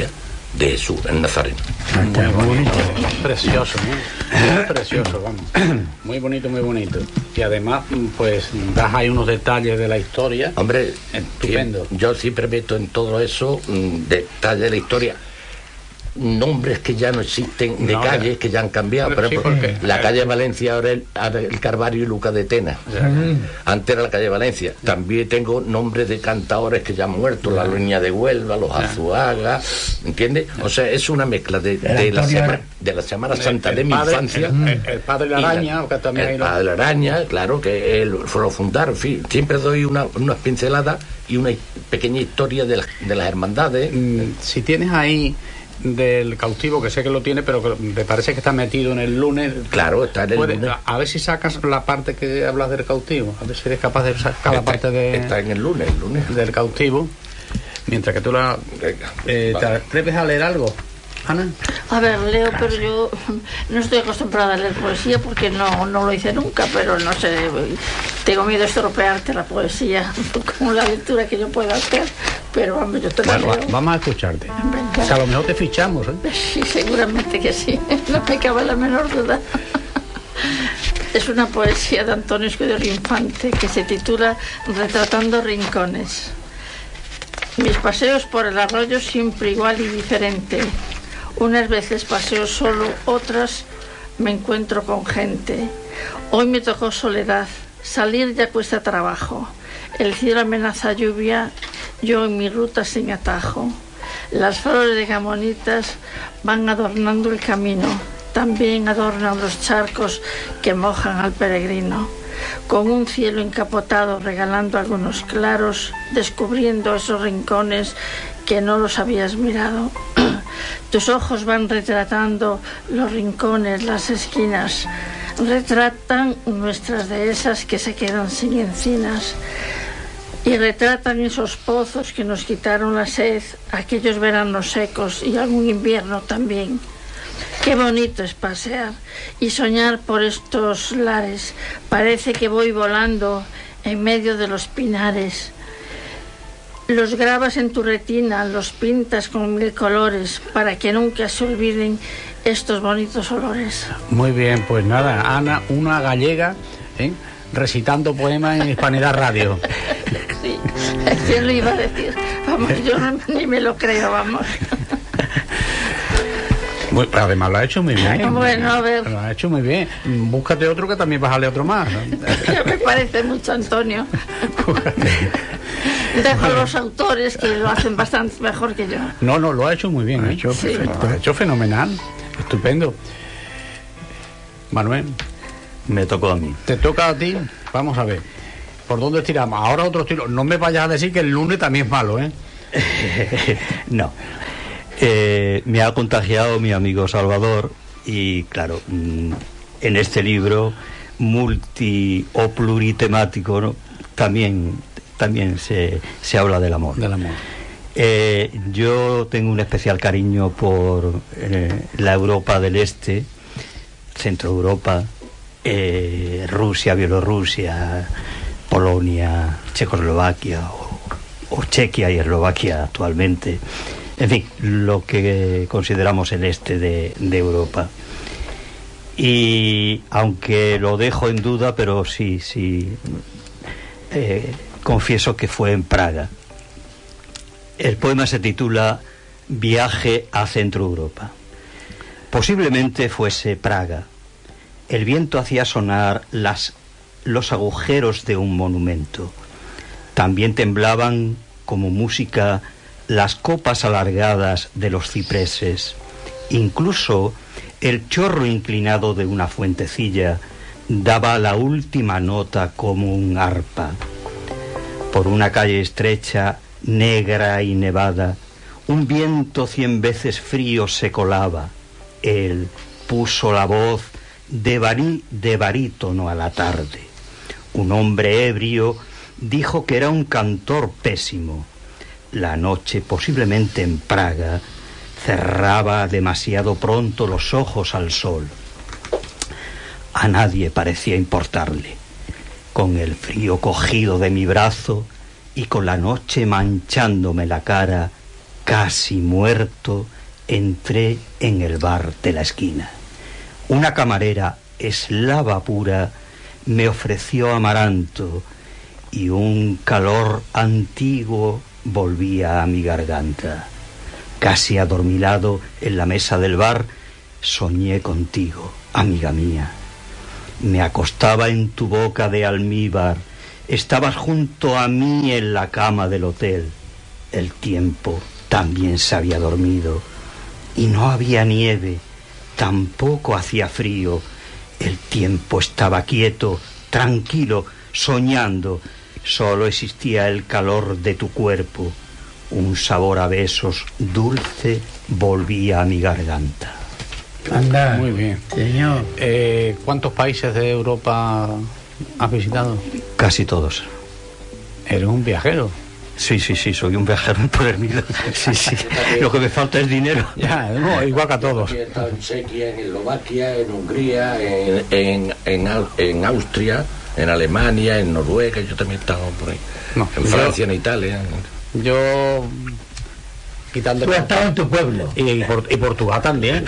de Jesús, el Nazareno. Muy bonito, precioso, muy, muy precioso, vamos. Muy bonito, muy bonito. Y además, pues, das ahí unos detalles de la historia. Hombre, estupendo. Yo siempre meto en todo eso mm, detalles de la historia. Nombres que ya no existen, de no, calles que ya han cambiado. Por ejemplo, sí, la calle Valencia ahora el, el Carvario y Lucas de Tena. Sí. Antes era la calle Valencia. Sí. También tengo nombres de cantadores que ya han muerto, sí. La Loña de Huelva, los sí. Azuaga, ¿entiendes? O sea, es una mezcla de, de, la, semana, de la Semana Santa el, el de mi padre, infancia. El, el, el padre la Araña, que también el padre la Araña, claro, que él lo fundaron. En fin, siempre doy una, unas pinceladas y una pequeña historia de, la, de las hermandades. Mm, si tienes ahí del cautivo, que sé que lo tiene, pero que me parece que está metido en el lunes. Claro, está en el Puede, lunes. A, a ver si sacas la parte que hablas del cautivo, a ver si eres capaz de sacar la parte de... Está en el lunes, el lunes. Del cautivo, mientras que tú la... Venga, eh, vale. ¿Te atreves a leer algo, Ana? A ver, leo, pero yo no estoy acostumbrada a leer poesía porque no, no lo hice nunca, pero no sé, tengo miedo de estropearte la poesía con la lectura que yo pueda hacer, pero vamos, yo te la bueno, leo. Vamos a escucharte. O sea, a lo mejor te fichamos, ¿eh? Sí, seguramente que sí, no me cabe la menor duda. Es una poesía de Antonio Escudero Infante que se titula Retratando Rincones. Mis paseos por el arroyo siempre igual y diferente. Unas veces paseo solo, otras me encuentro con gente. Hoy me tocó soledad, salir ya cuesta trabajo. El cielo amenaza lluvia, yo en mi ruta sin atajo. Las flores de gamonitas van adornando el camino, también adornan los charcos que mojan al peregrino. Con un cielo encapotado regalando algunos claros, descubriendo esos rincones que no los habías mirado. Tus ojos van retratando los rincones, las esquinas, retratan nuestras dehesas que se quedan sin encinas y retratan esos pozos que nos quitaron la sed, aquellos veranos secos y algún invierno también. Qué bonito es pasear y soñar por estos lares. Parece que voy volando en medio de los pinares. Los grabas en tu retina, los pintas con mil colores para que nunca se olviden estos bonitos olores. Muy bien, pues nada, Ana, una gallega, ¿eh? recitando poemas en Hispanidad Radio. Sí, ¿quién lo iba a decir? Vamos, yo no, ni me lo creo, vamos. Muy, además lo ha hecho muy bien. Bueno, a ver. Lo ha hecho muy bien. Búscate otro que también vas a leer otro más, ¿no? Ya me parece mucho, Antonio. Dejo a los autores que lo hacen bastante mejor que yo. No, no, lo ha hecho muy bien. Lo ha hecho, sí. Lo ha hecho fenomenal. Estupendo. Manuel. Me tocó a mí. ¿Te toca a ti? Vamos a ver. ¿Por dónde tiramos? Ahora otro tiro. No me vayas a decir que el lunes también es malo, ¿eh? No. Eh, me ha contagiado mi amigo Salvador y claro, en este libro multi o pluritemático, ¿no? también, también se, se habla del amor. Del amor. Eh, yo tengo un especial cariño por eh, la Europa del Este, Centro Europa, eh, Rusia, Bielorrusia, Polonia, Checoslovaquia o, o Chequia y Eslovaquia actualmente. En fin, lo que consideramos el este de, de Europa. Y aunque lo dejo en duda, pero sí, sí, eh, confieso que fue en Praga. El poema se titula Viaje a Centro Europa. Posiblemente fuese Praga. El viento hacía sonar las, los agujeros de un monumento. También temblaban como música las copas alargadas de los cipreses. Incluso el chorro inclinado de una fuentecilla daba la última nota como un arpa. Por una calle estrecha, negra y nevada, un viento cien veces frío se colaba. Él puso la voz de, barí, de barítono a la tarde. Un hombre ebrio dijo que era un cantor pésimo. La noche, posiblemente en Praga, cerraba demasiado pronto los ojos al sol. A nadie parecía importarle. Con el frío cogido de mi brazo y con la noche manchándome la cara, casi muerto, entré en el bar de la esquina. Una camarera, eslava pura, me ofreció amaranto y un calor antiguo volvía a mi garganta. Casi adormilado en la mesa del bar, soñé contigo, amiga mía. Me acostaba en tu boca de almíbar, estabas junto a mí en la cama del hotel. El tiempo también se había dormido y no había nieve, tampoco hacía frío. El tiempo estaba quieto, tranquilo, soñando. Solo existía el calor de tu cuerpo. Un sabor a besos dulce volvía a mi garganta. Anda. Muy bien. Señor. Eh, ¿Cuántos países de Europa has visitado? Casi todos. Eres un viajero. Sí, sí, sí, soy un viajero empedernido. Sí, sí. Lo que me falta es dinero. Ya, no, igual que a todos. He estado en Chequia, en Eslovaquia, en Hungría, en, en, en, Au- en Austria, en Alemania, en Noruega. Yo también he estado por ahí. No, en yo- Francia, en Italia. Yo, quitando... Tú has estado en tu pueblo. Y, y, Por- y Portugal también.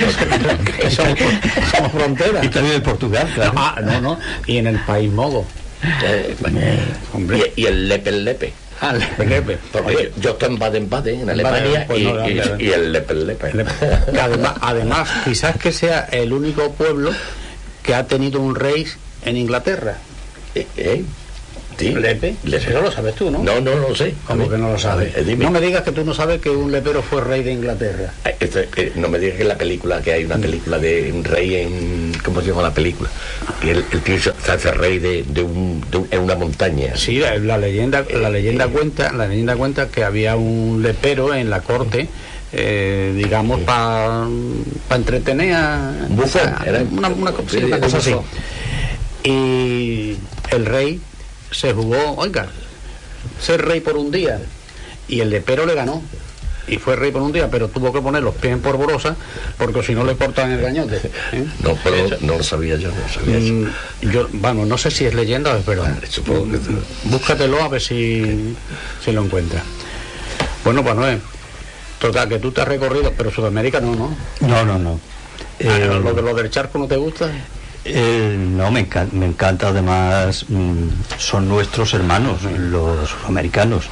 Que somos, somos fronteras. Y también en Portugal, claro. Ah, no, no. Y en el país mogo. Eh, bueno, Hombre. y, y el Lepe el Lepe. Ah, lepe, lepe. Porque Oye, yo, yo estoy en Baden-Baden, en Alemania, pues y, no, y- no, no. y el Lepe el Lepe. que además, además, quizás que sea el único pueblo que ha tenido un rey en Inglaterra. Eh, eh, sí. Lepe. Lepe. Eso lo sabes tú, ¿no? No, no lo sé. ¿Cómo A que no lo sabes? A ver, eh, dime. No me digas que tú no sabes que un lepero fue rey de Inglaterra. Eh, esto es que no me digas que en la película, que hay una película de un rey en... ¿Cómo se llama la película? Que el, el tío se hace rey de, de, un, de un- en una montaña. Sí, la, la leyenda, la leyenda Eh, cuenta, la leyenda cuenta que había un lepero en la corte, eh, digamos, para entretener a, Un bufón, a- era una, una co- sí, sí, una un cosa así. bufón. Y el rey se jugó, oiga, ser rey por un día, y el lepero le ganó. Y fue rey por un día, pero tuvo que poner los pies en polvorosa, porque si no le cortan el gañote. ¿eh? No, pero no lo sabía yo, no lo sabía eso. Mm, yo, vamos, no sé si es leyenda o es verdad. Ah, supongo que sí. Búscatelo a ver si, si lo encuentras. Bueno, pues no es. Total, que tú te has recorrido, pero Sudamérica no, ¿no? No, no, no. Ah, Eh, ¿Lo, de- lo del charco no te gusta? Eh, no, me encanta, me encanta además, mm, son nuestros hermanos, los americanos.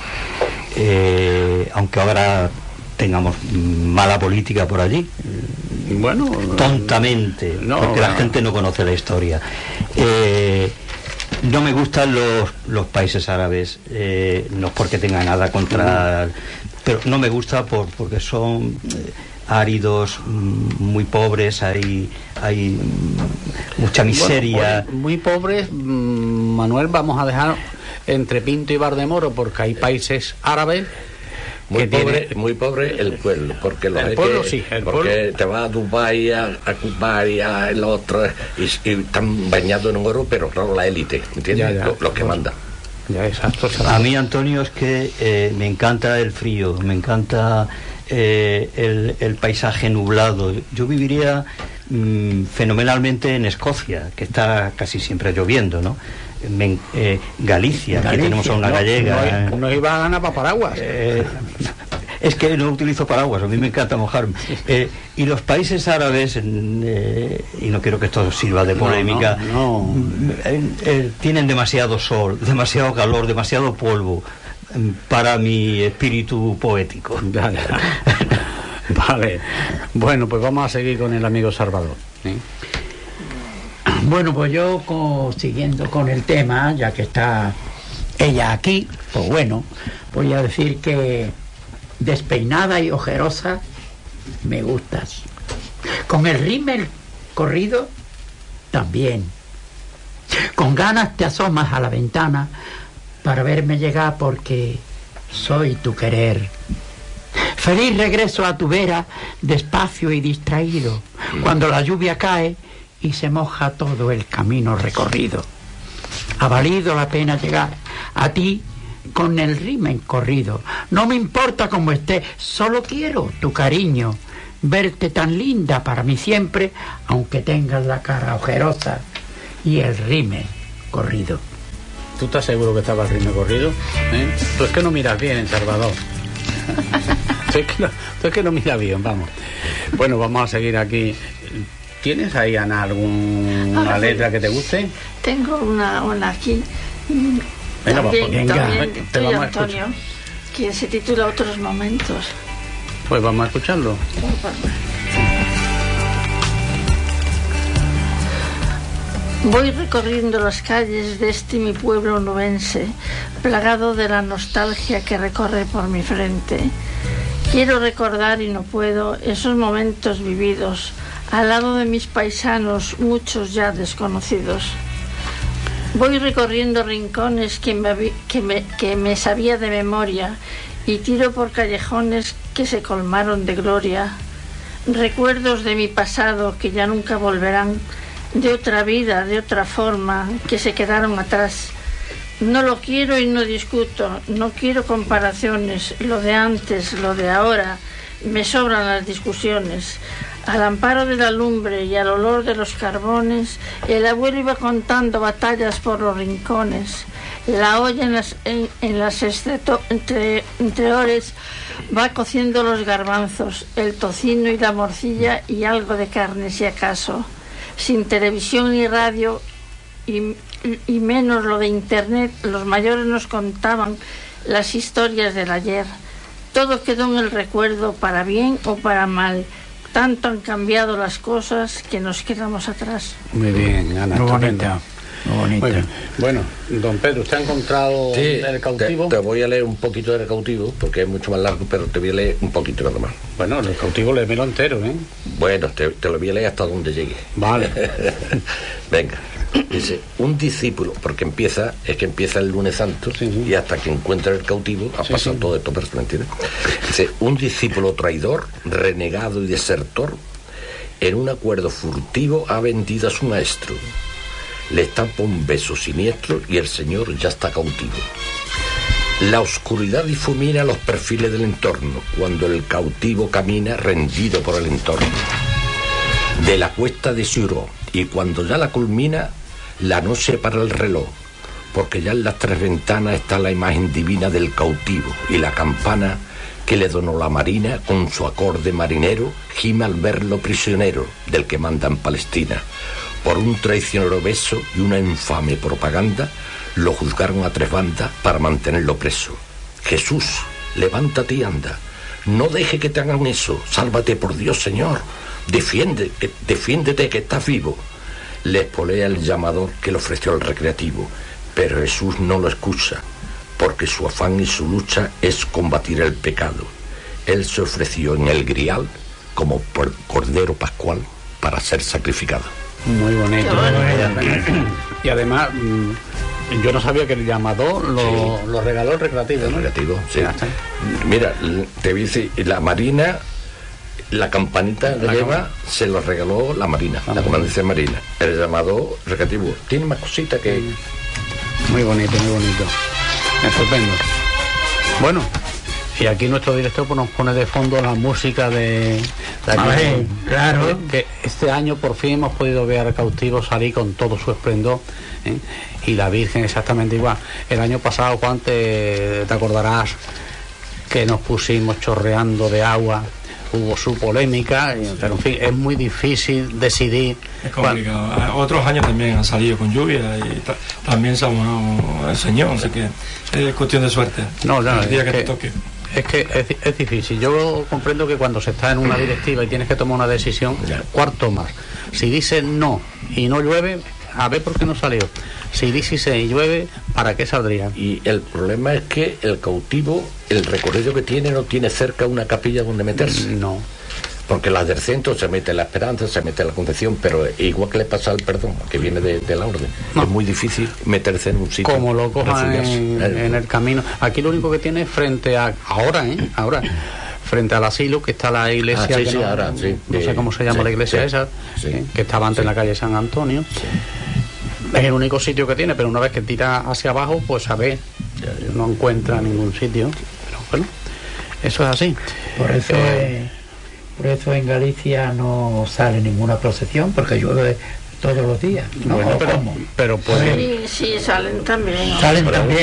Eh, aunque ahora tengamos mm, mala política por allí, Bueno, tontamente, no, porque la no. gente no conoce la historia. Eh, no me gustan los, los países árabes, eh, no es porque tenga nada contra, pero no me gusta por, porque son eh, áridos, mm, muy pobres, hay, hay mm, mucha miseria. Bueno, oye, muy pobres, mm, Manuel, vamos a dejar entre Pinto y Valdemoro, porque hay países árabes Muy que pobre, tienen- muy pobre el pueblo, porque lo El hay pueblo que- sí, el porque pueblo. te vas a Dubái, a, a Cuba y a el otro, y, y están bañados en oro, pero claro, la élite, ¿me entiendes? Ya, ya. Lo- Los que mandan. Ya, exacto, exacto. A mí, Antonio, es que eh, me encanta el frío, me encanta eh, el, el paisaje nublado. Yo viviría mm, fenomenalmente en Escocia, que está casi siempre lloviendo, ¿no? Me- eh, Galicia, aquí Galicia, tenemos a una No, gallega. no, no iba a ganar para paraguas. Eh, es que no utilizo paraguas, a mí me encanta mojarme. Eh, y los países árabes, eh, y no quiero que esto sirva de No, polémica, no, no. eh, eh, tienen demasiado sol, demasiado calor, demasiado polvo eh, para mi espíritu poético. Ya, ya. Vale. Bueno, pues vamos a seguir con el amigo Salvador. ¿eh? Bueno, pues yo co- siguiendo con el tema, ya que está ella aquí, pues bueno, voy a decir que despeinada y ojerosa me gustas. Con el rímel corrido también. Con ganas te asomas a la ventana para verme llegar porque soy tu querer. Feliz regreso a tu vera, despacio y distraído, cuando la lluvia cae y se moja todo el camino recorrido. Ha valido la pena llegar a ti con el rímel corrido. No me importa cómo esté, solo quiero tu cariño. Verte tan linda para mí siempre, aunque tengas la cara ojerosa y el rímel corrido. ¿Tú estás seguro que estaba el ritmo corrido? ¿Eh? Tú es que no miras bien, Salvador. Usted es que no, usted es que no mira bien, vamos. Bueno, vamos a seguir aquí. ¿Tienes ahí, Ana, alguna letra que te guste? Tengo una, una aquí. Venga, también, pues, venga, también te tuyo, vamos a Antonio, que se titula Otros Momentos. Pues vamos a escucharlo. Voy recorriendo las calles de este mi pueblo onubense, plagado de la nostalgia que recorre por mi frente. Quiero recordar y no puedo esos momentos vividos al lado de mis paisanos, muchos ya desconocidos. Voy recorriendo rincones que me, que me, que me sabía de memoria y tiro por callejones que se colmaron de gloria. Recuerdos de mi pasado que ya nunca volverán, de otra vida, de otra forma, que se quedaron atrás. No lo quiero y no discuto, no quiero comparaciones, lo de antes, lo de ahora, me sobran las discusiones. Al amparo de la lumbre y al olor de los carbones, el abuelo iba contando batallas por los rincones. La olla en las, en, en las estreto, entre, entreores va cociendo los garbanzos, el tocino y la morcilla y algo de carne si acaso. Sin televisión ni radio y, y menos lo de internet, los mayores nos contaban las historias del ayer. Todo quedó en el recuerdo, para bien o para mal. Tanto han cambiado las cosas que nos quedamos atrás. Muy bien, Ana. Muy estupendo. bonita. Muy bonita. Muy bien. Bueno, don Pedro, ¿usted ha encontrado Sí, El Cautivo? Te, te voy a leer un poquito del Cautivo, porque es mucho más largo, pero te voy a leer un poquito nada más. Bueno, El Cautivo léemelo entero, ¿eh? Bueno, te, te lo voy a leer hasta donde llegue. Vale. Venga. Dice, un discípulo, porque empieza, es que empieza el lunes santo, sí, sí. y hasta que encuentra el cautivo, ha sí, pasado sí. todo esto, pero ¿me entiendes? Dice, un discípulo traidor, renegado y desertor, en un acuerdo furtivo ha vendido a su maestro. Le estampa un beso siniestro y el señor ya está cautivo. La oscuridad difumina los perfiles del entorno, cuando el cautivo camina rendido por el entorno. De la cuesta de Siuró, y cuando ya la culmina, la no separa el reloj, porque ya en las tres ventanas está la imagen divina del cautivo, y la campana que le donó la marina con su acorde marinero gime al verlo prisionero del que manda en Palestina. Por un traicionero beso y una infame propaganda lo juzgaron a tres bandas para mantenerlo preso. Jesús, levántate y anda, no deje que te hagan eso, sálvate por Dios, Señor, defiende, que, defiéndete que estás vivo. Le espolea el llamador que le ofreció el recreativo, pero Jesús no lo escucha, porque su afán y su lucha es combatir el pecado. Él se ofreció en el grial como por cordero pascual para ser sacrificado. Muy bonito. Bueno. Y además, yo no sabía que el llamador lo, sí. lo regaló el recreativo, El ¿no? recreativo, sí. Mira, te voy a decir, la Marina, la campanita que lleva, se lo regaló la Marina, la, la comandancia Marina. El llamado recreativo tiene más cositas que... Muy bonito, muy bonito. Estupendo. Bueno, y aquí nuestro director pues, nos pone de fondo la música de, de aquí. Ver, claro. Que este año por fin hemos podido ver al cautivo salir con todo su esplendor, ¿eh? Y la Virgen exactamente igual. El año pasado, Juan, te, te acordarás que nos pusimos chorreando de agua, hubo su polémica, pero en fin, es muy difícil decidir. Es complicado. Cuál... Otros años también han salido con lluvia y ta también se ha mojado el señor, así que es cuestión de suerte. No, no, el día es que, que te toque. Es que es, es difícil. Yo comprendo que cuando se está en una directiva y tienes que tomar una decisión, ¿cuál tomas? Si dices no y no llueve, a ver por qué no salió. Si dices y llueve, ¿para qué saldría? Y el problema es que el cautivo, el recorrido que tiene, no tiene cerca una capilla donde meterse. No. Porque las del centro se mete la Esperanza, se mete la Concepción, pero igual que le pasa al Perdón, que viene de, de la Orden, no. Es muy difícil meterse en un sitio. Como lo cojan en, en el camino. Aquí lo único que tiene es frente a... Ahora, ¿eh? Ahora... frente al asilo, que está la iglesia, ah, sí, que sí, no, ahora, sí, no sé cómo se llama sí, la iglesia sí, esa, sí, ¿eh? Que estaba antes sí. en la calle San Antonio. Sí. Es el único sitio que tiene, pero una vez que tira hacia abajo, pues a ver, no encuentra ningún sitio. Pero bueno, eso es así. Por eso, eh, por eso en Galicia no sale ninguna procesión, porque llueve todos los días, ¿no? Bueno, pero, pero pueden... Sí, sí, salen también. Salen también.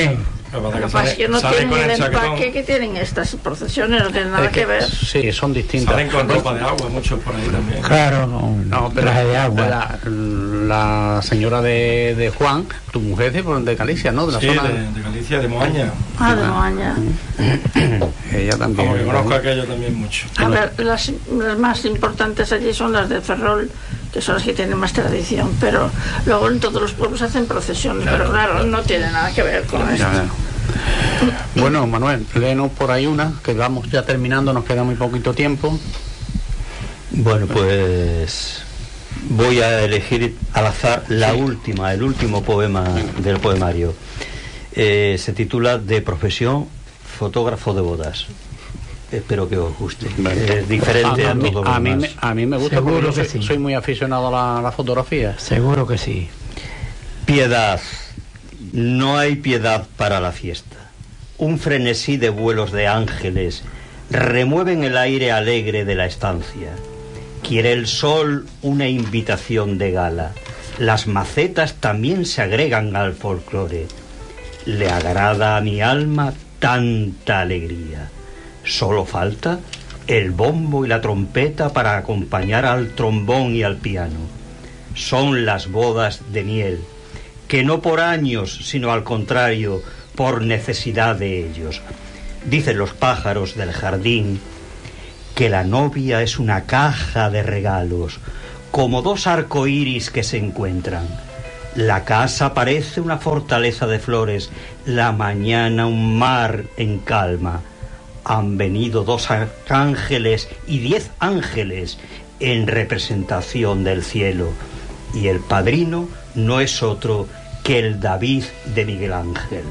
Lo que pasa es que no tienen el, el empaque que tienen estas procesiones, no tienen nada es que, que ver. Sí, son distintas. Salen con ropa de agua, muchos por ahí también. Claro, no, no pero traje de agua. La, la señora de, de Juan, tu mujer es de, de Galicia, ¿no? De la sí, zona de, de Galicia, de Moaña. Ah, de Moaña. Ella también. Como que conozco aquello también mucho. A ver, las, las más importantes allí son las de Ferrol, que son las que tienen más tradición, pero luego en todos los pueblos hacen procesiones, claro, pero claro, claro, no tiene nada que ver con esto. Bueno, Manuel, léenos por ahí una, que vamos ya terminando, nos queda muy poquito tiempo. Bueno, pues voy a elegir al azar la sí. última, el último poema del poemario. Eh, se titula De profesión, fotógrafo de bodas. Espero que os guste. Bueno. Es diferente a, a, a mí, todos a los mí, demás. me, a mí me gusta Seguro porque yo que soy, sí. soy muy aficionado a la, a la fotografía. Seguro que sí. Piedad. No hay piedad para la fiesta. Un frenesí de vuelos de ángeles remueven el aire alegre de la estancia. Quiere el sol una invitación de gala. Las macetas también se agregan al folclore. Le agrada a mi alma tanta alegría. Solo falta el bombo y la trompeta para acompañar al trombón y al piano. Son las bodas de miel, que no por años, sino al contrario, por necesidad de ellos. Dicen los pájaros del jardín que la novia es una caja de regalos, como dos arcoíris que se encuentran. La casa parece una fortaleza de flores, la mañana un mar en calma. Han venido dos arcángeles y diez ángeles en representación del cielo, y el padrino no es otro que el David de Miguel Ángel.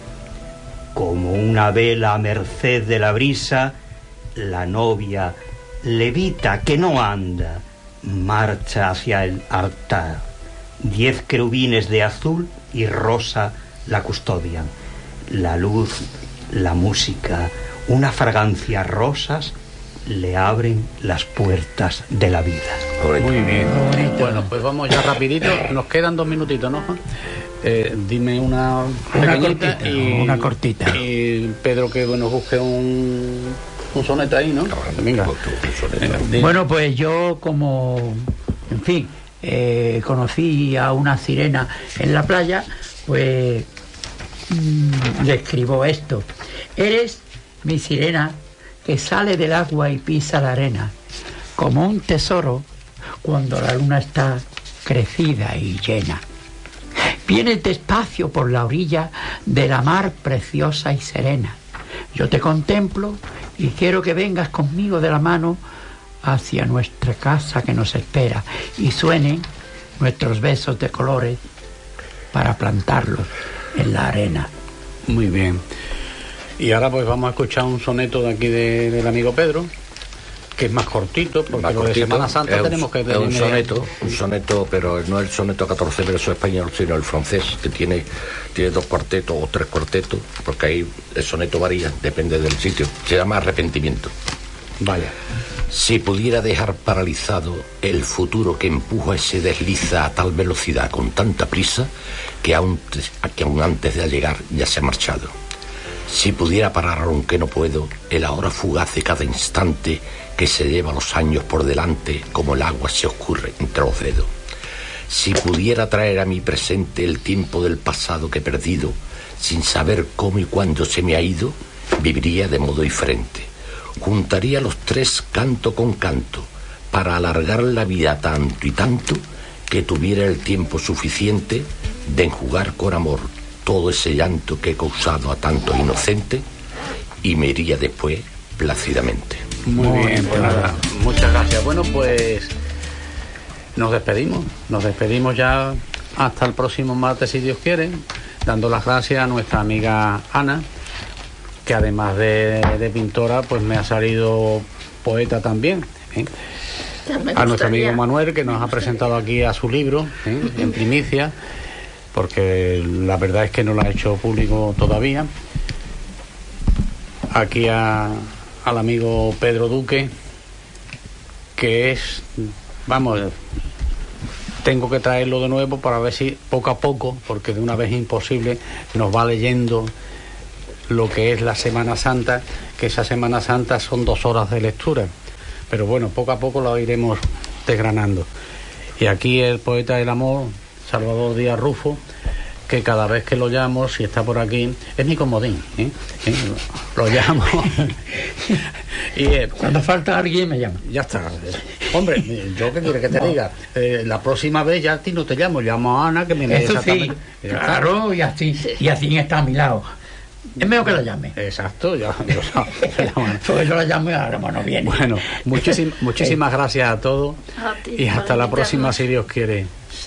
Como una vela a merced de la brisa, la novia levita que no anda, marcha hacia el altar. Diez querubines de azul y rosa la custodian. La luz, la música, una fragancia rosas le abren las puertas de la vida. Muy bien. Bueno, pues vamos ya rapidito. Nos quedan dos minutitos, ¿no, Juan? Eh, dime una pequeñita una cortita, y, una cortita. Y Pedro que nos busque un, un soneto ahí, ¿no? Venga. Venga. Bueno, pues yo como, en fin, eh, conocí a una sirena en la playa, pues mmm, le escribo esto. Eres mi sirena que sale del agua y pisa la arena, como un tesoro cuando la luna está crecida y llena. Vienes despacio por la orilla de la mar preciosa y serena. Yo te contemplo y quiero que vengas conmigo de la mano hacia nuestra casa que nos espera y suenen nuestros besos de colores para plantarlos en la arena. Muy bien. Y ahora pues vamos a escuchar un soneto de aquí de, del amigo Pedro, que es más cortito, porque más lo cortito, de Semana Santa tenemos que tener... Es un soneto, un soneto, pero no el soneto catorce verso español, sino el francés, que tiene, tiene dos cuartetos o tres cuartetos, porque ahí el soneto varía, depende del sitio. Se llama Arrepentimiento. Vaya. Si pudiera dejar paralizado el futuro que empuja y se desliza a tal velocidad, con tanta prisa, que aún, que aún antes de llegar ya se ha marchado. Si pudiera parar, aunque no puedo, el ahora fugaz de cada instante que se lleva los años por delante como el agua se oscurre entre los dedos. Si pudiera traer a mi presente el tiempo del pasado que he perdido, sin saber cómo y cuándo se me ha ido, viviría de modo diferente. Juntaría los tres canto con canto para alargar la vida tanto y tanto que tuviera el tiempo suficiente de enjugar con amor todo ese llanto que he causado a tantos inocentes, y me iría después plácidamente. Muy, Muy bien, pues nada, muchas gracias. Bueno, pues nos despedimos, nos despedimos ya hasta el próximo martes, si Dios quiere, dando las gracias a nuestra amiga Ana, que además de, de pintora, pues me ha salido poeta también, ¿eh? A nuestro amigo Manuel, que nos ha presentado aquí a su libro, ¿eh? En primicia, porque la verdad es que no lo ha hecho público todavía. Aquí a, al amigo Pedro Duque, que es, vamos, tengo que traerlo de nuevo para ver si poco a poco, porque de una vez es imposible, nos va leyendo lo que es la Semana Santa, que esa Semana Santa son dos horas de lectura, pero bueno, poco a poco lo iremos desgranando. Y aquí el poeta del amor, Salvador Díaz Rufo, que cada vez que lo llamo, si está por aquí, es mi comodín, ¿eh? ¿Eh? Lo llamo y eh, cuando falta alguien me llama. Ya está. Hombre, yo qué quiere que te no. diga, eh, la próxima vez ya a ti no te llamo, llamo a Ana, que me eso sí, claro, y así y así está a mi lado. Es mejor que la llame. Exacto, ya, yo, pues yo la llamo y ahora no viene. Bueno, muchísim, muchísimas gracias a todos a ti, y hasta la próxima, si Dios quiere. Sí.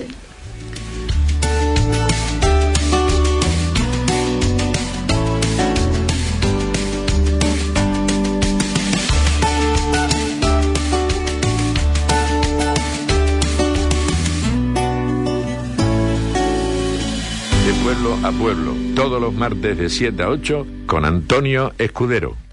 Pueblo a pueblo, todos los martes de siete a ocho con Antonio Escudero.